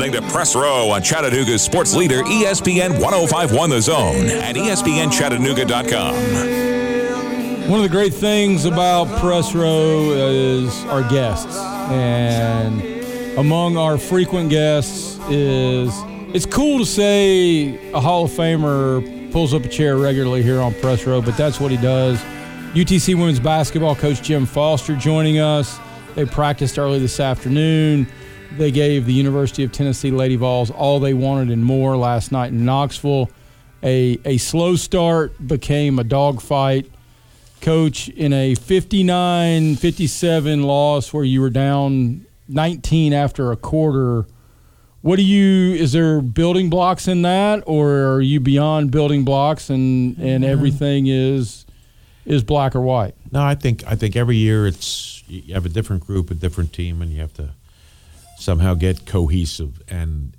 listening to Press Row on Chattanooga's sports leader, ESPN 105.1 The Zone and ESPNChattanooga.com. One of the great things about Press Row is our guests. And among our frequent guests is, it's cool to say a Hall of Famer pulls up a chair regularly here on Press Row, but that's what he does. UTC women's basketball coach Jim Foster joining us. They practiced early this afternoon. They gave the University of Tennessee Lady Vols all they wanted and more last night in Knoxville. A slow start became a dogfight. Coach, in a 59-57 loss where you were down 19 after a quarter, is there building blocks in that, or are you beyond building blocks and everything is black or white? No, I think every year you have a different group, a different team, and you have to somehow get cohesive. And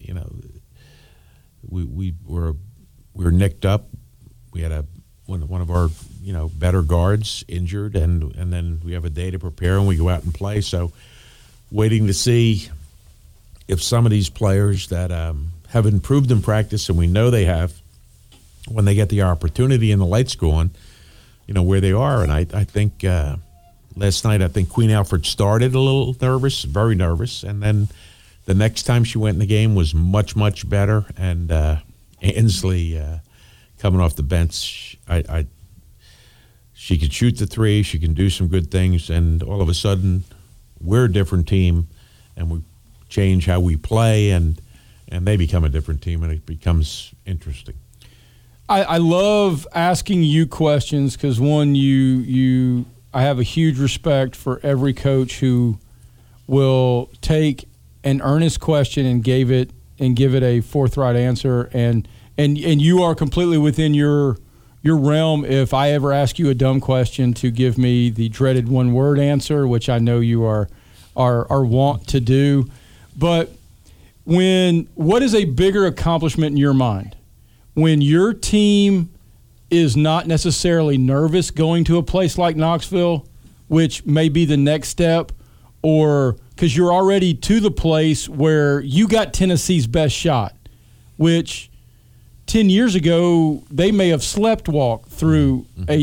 we were nicked up. We had one of our better guards injured, and then we have a day to prepare and we go out and play. So waiting to see if some of these players that have improved in practice, and we know they have, when they get the opportunity and the lights go on, where they are. And I think last night, I think Queen Alfred started a little nervous, very nervous, and then the next time she went in the game was much, much better. And Ansley coming off the bench, she could shoot the three, she can do some good things, and all of a sudden we're a different team, and we change how we play, and they become a different team, and it becomes interesting. I love asking you questions because, one, I have a huge respect for every coach who will take an earnest question and give it a forthright answer, and you are completely within your realm. If I ever ask you a dumb question, to give me the dreaded one-word answer, which I know you are wont to do. But what is a bigger accomplishment in your mind? When your team is not necessarily nervous going to a place like Knoxville, which may be the next step, or because you're already to the place where you got Tennessee's best shot, which 10 years ago they may have sleepwalked through a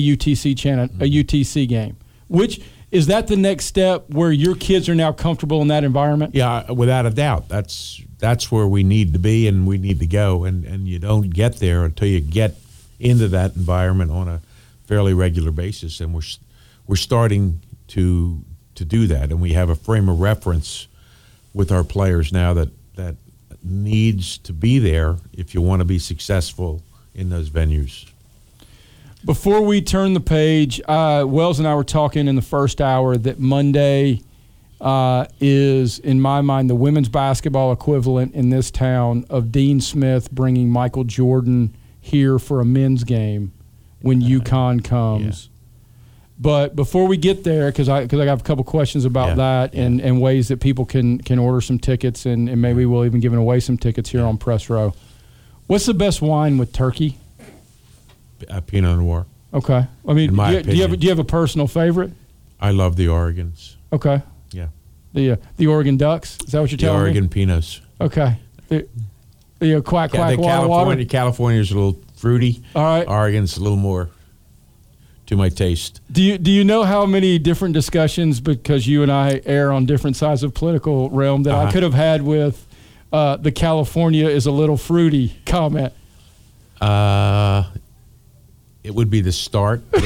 UTC game. Which is that the next step where your kids are now comfortable in that environment? Yeah, without a doubt. That's where we need to be and we need to go, and you don't get there until you get into that environment on a fairly regular basis, and we're starting to do that, and we have a frame of reference with our players now that needs to be there if you want to be successful in those venues. Before we turn the page, Wells and I were talking in the first hour that Monday is, in my mind, the women's basketball equivalent in this town of Dean Smith bringing Michael Jordan here for a men's game when UConn comes. Yeah. But before we get there, because I have a couple questions about that and ways that people can order some tickets, and maybe we'll even give away some tickets here on Press Row. What's the best wine with turkey? Pinot Noir. Okay. I mean, do you have a personal favorite? I love the Oregons. Okay. Yeah. The Oregon Ducks. Is that what you're telling me? The Oregon Pinots. Okay. The quack the water. California's a little fruity. All right. Oregon's a little more to my taste. Do you know how many different discussions, because you and I err on different sides of political realm, that I could have had with the California is a little fruity comment? It would be the start. But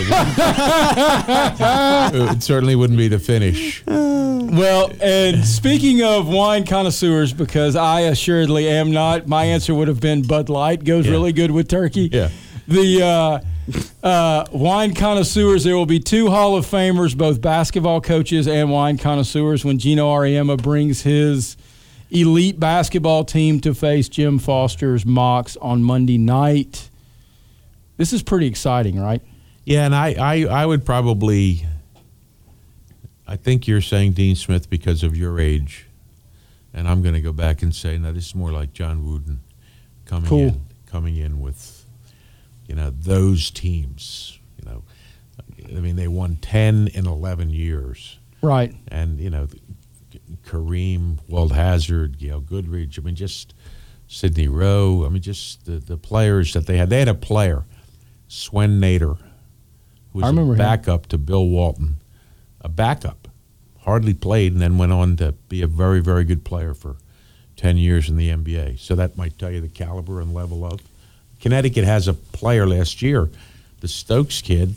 it certainly wouldn't be the finish. Well, and speaking of wine connoisseurs, because I assuredly am not, my answer would have been Bud Light. Goes really good with turkey. Yeah. The wine connoisseurs, there will be two Hall of Famers, both basketball coaches and wine connoisseurs, when Gino Auriemma brings his elite basketball team to face Jim Foster's Mocs on Monday night. This is pretty exciting, right? Yeah, and I would probably – I think you're saying Dean Smith because of your age, and I'm going to go back and say, no, this is more like John Wooden coming in with, those teams. I mean, they won 10 in 11 years. Right. And, Kareem, Walt Hazard, Gail Goodridge. I mean, just Sidney Rowe. I mean, just the players that they had. They had a player, Swen Nader, who was a backup to Bill Walton. A backup. Hardly played and then went on to be a very, very good player for 10 years in the NBA. So that might tell you the caliber and level of. Connecticut has a player last year, the Stokes kid,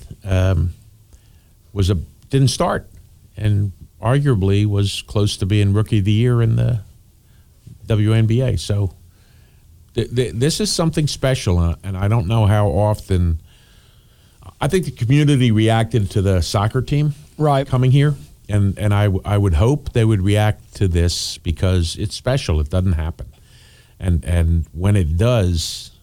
didn't start and arguably was close to being Rookie of the Year in the WNBA. So this is something special, and I don't know how often. I think the community reacted to the soccer team coming here, and I would hope they would react to this because it's special. It doesn't happen, and when it does,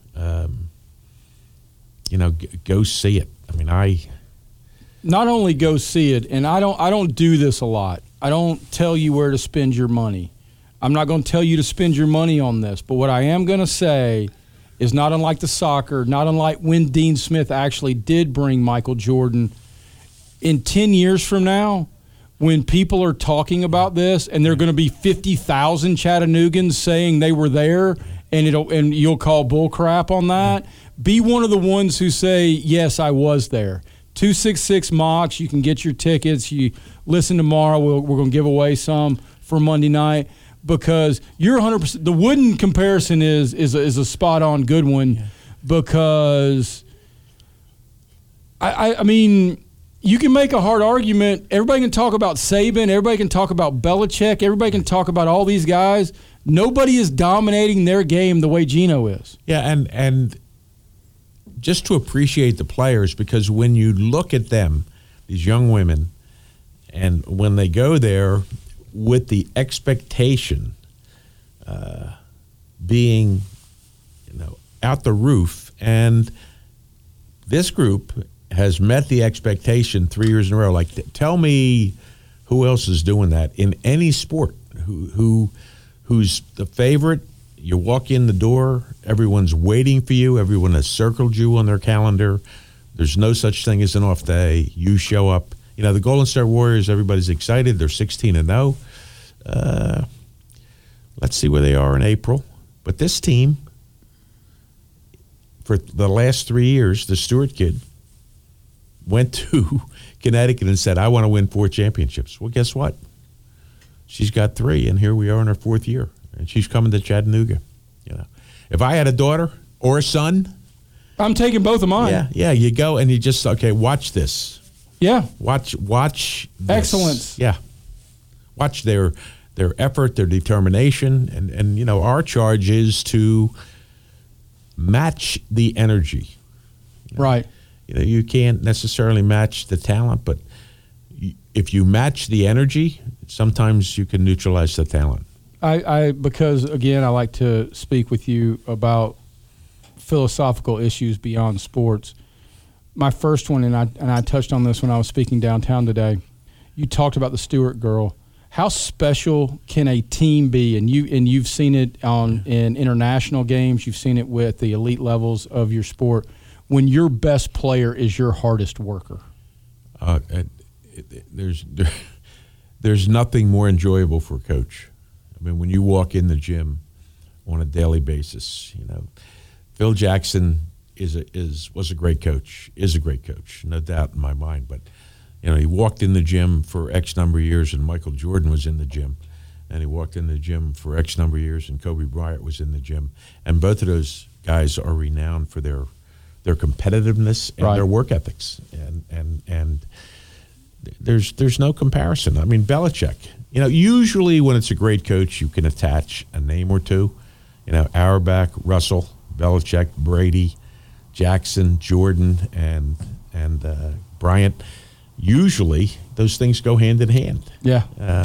go see it. I mean, not only go see it, and I don't do this a lot. I don't tell you where to spend your money. I'm not going to tell you to spend your money on this, but what I am going to say is not unlike the soccer, not unlike when Dean Smith actually did bring Michael Jordan. In 10 years from now, when people are talking about this and there are going to be 50,000 Chattanoogan saying they were there and you'll call bull crap on that, be one of the ones who say, yes, I was there. 266 Mox, you can get your tickets. You listen tomorrow. We're going to give away some for Monday night because you're 100%. The Wooden comparison is a spot-on good one because, I mean, you can make a hard argument. Everybody can talk about Saban. Everybody can talk about Belichick. Everybody can talk about all these guys. Nobody is dominating their game the way Geno is. Yeah, and just to appreciate the players, because when you look at them, these young women, and when they go there with the expectation being, out the roof, and this group has met the expectation 3 years in a row. Like, tell me who else is doing that in any sport? Who's the favorite? You walk in the door, everyone's waiting for you. Everyone has circled you on their calendar. There's no such thing as an off day. You show up. The Golden State Warriors, everybody's excited. They're 16-0. Let's see where they are in April. But this team, for the last 3 years, the Stewart kid went to Connecticut and said, I want to win 4 championships. Well, guess what? She's got 3, and here we are in her 4th year. And she's coming to Chattanooga. If I had a daughter or a son, I'm taking both of mine. Yeah. You go and you just watch this. Yeah. Watch this. Excellence. Yeah. Watch their effort, their determination, and our charge is to match the energy. Right. You can't necessarily match the talent, but if you match the energy, sometimes you can neutralize the talent. Because again, I like to speak with you about philosophical issues beyond sports. My first one, and I touched on this when I was speaking downtown today. You talked about the Stewart girl. How special can a team be? And you've seen it in international games. You've seen it with the elite levels of your sport. When your best player is your hardest worker. There's nothing more enjoyable for a coach. I mean, when you walk in the gym on a daily basis, Phil Jackson was a great coach, is a great coach, no doubt in my mind. But he walked in the gym for X number of years, and Michael Jordan was in the gym, and he walked in the gym for X number of years, and Kobe Bryant was in the gym, and both of those guys are renowned for their competitiveness and their work ethics, and there's no comparison. I mean, Belichick. Usually when it's a great coach, you can attach a name or two. Auerbach, Russell, Belichick, Brady, Jackson, Jordan, and Bryant. Usually those things go hand in hand. Yeah.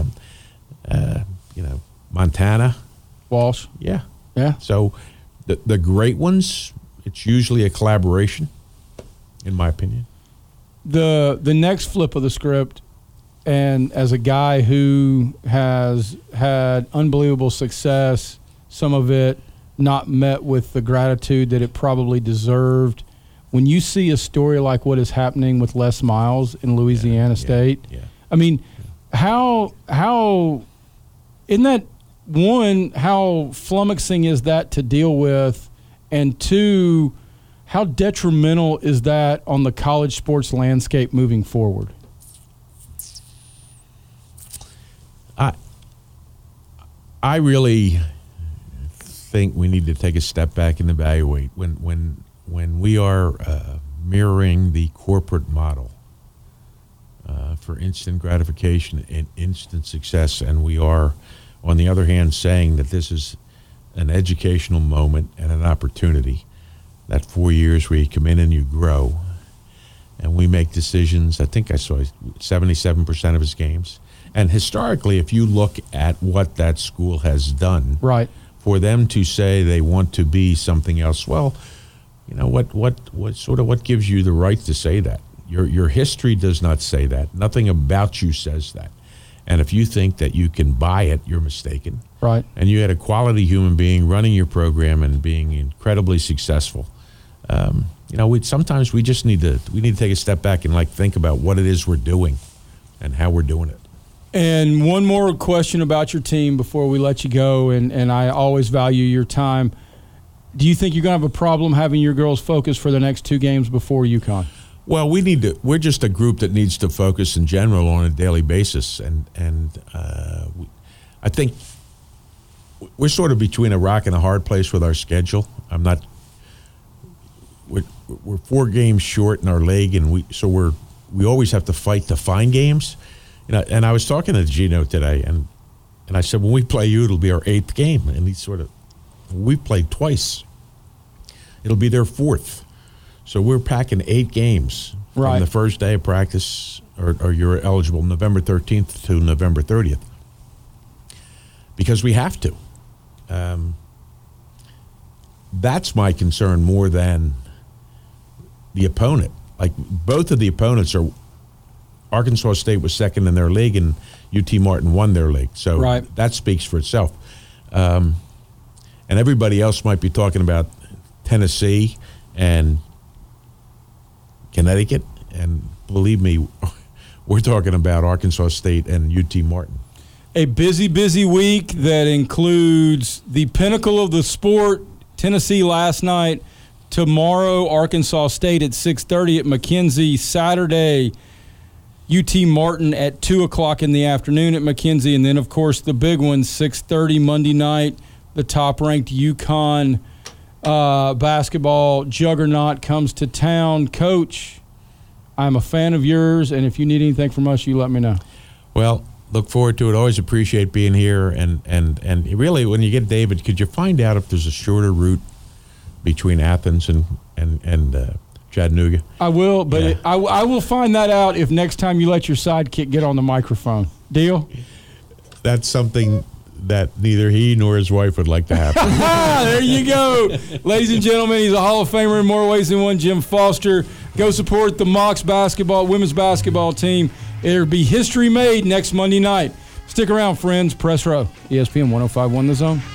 Montana. Walsh. Yeah. Yeah. So the great ones, it's usually a collaboration, in my opinion. The next flip of the script, and as a guy who has had unbelievable success, some of it not met with the gratitude that it probably deserved, when you see a story like what is happening with Les Miles in Louisiana State, I mean, how Isn't that, one, how flummoxing is that to deal with? And two, how detrimental is that on the college sports landscape moving forward? I really think we need to take a step back and evaluate when we are mirroring the corporate model for instant gratification and instant success, and we are, on the other hand, saying that this is an educational moment and an opportunity. That 4 years where you come in and you grow, and we make decisions. I think I saw 77% of his games. And historically, if you look at what that school has done, right, for them to say they want to be something else, well, you know, what gives you the right to say that? Your history does not say that. Nothing about you says that. And if you think that you can buy it, you're mistaken. Right. And you had a quality human being running your program and being incredibly successful. You know, sometimes we just need to take a step back and think about what it is we're doing and how we're doing it. And one more question about your team before we let you go, and I always value your time. Do you think you're going to have a problem having your girls focus for the next 2 games before UConn? Well, we're just a group that needs to focus in general on a daily basis, and I think we're sort of between a rock and a hard place with our schedule. We're 4 games short in our league, and we always have to fight to find games. And I was talking to Gino today, and I said, when we play you, it'll be our 8th game. And we played twice. It'll be their 4th. So we're packing 8 games from the first day of practice, or you're eligible November 13th to November 30th. Because we have to. That's my concern more than the opponent. Both of the opponents are. Arkansas State was second in their league, and UT Martin won their league. So that speaks for itself. And everybody else might be talking about Tennessee and Connecticut. And believe me, we're talking about Arkansas State and UT Martin. A busy, busy week that includes the pinnacle of the sport, Tennessee last night. Tomorrow, Arkansas State at 6:30 at McKenzie. Saturday, UT Martin at 2 o'clock in the afternoon at McKenzie. And then, of course, the big one, 6:30 Monday night, the top-ranked UConn basketball juggernaut comes to town. Coach, I'm a fan of yours, and if you need anything from us, you let me know. Well, look forward to it. Always appreciate being here. And really, when you get David, could you find out if there's a shorter route between Athens and Chattanooga? I will, but I will find that out if next time you let your sidekick get on the microphone. Deal? That's something that neither he nor his wife would like to happen. There you go. Ladies and gentlemen, he's a Hall of Famer in more ways than one, Jim Foster. Go support the Mocs women's basketball team. It'll be history made next Monday night. Stick around, friends. Press row. ESPN 105.1 The Zone.